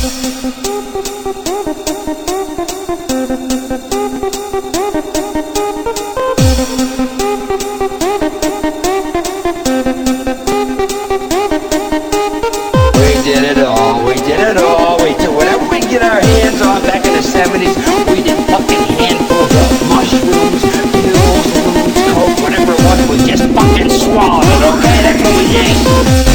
We did whatever we get our hands on back in the 70s. We did fucking handfuls of mushrooms, pills, booze, coke, whatever it was. We just fucking swallowed it, okay? That's what we did.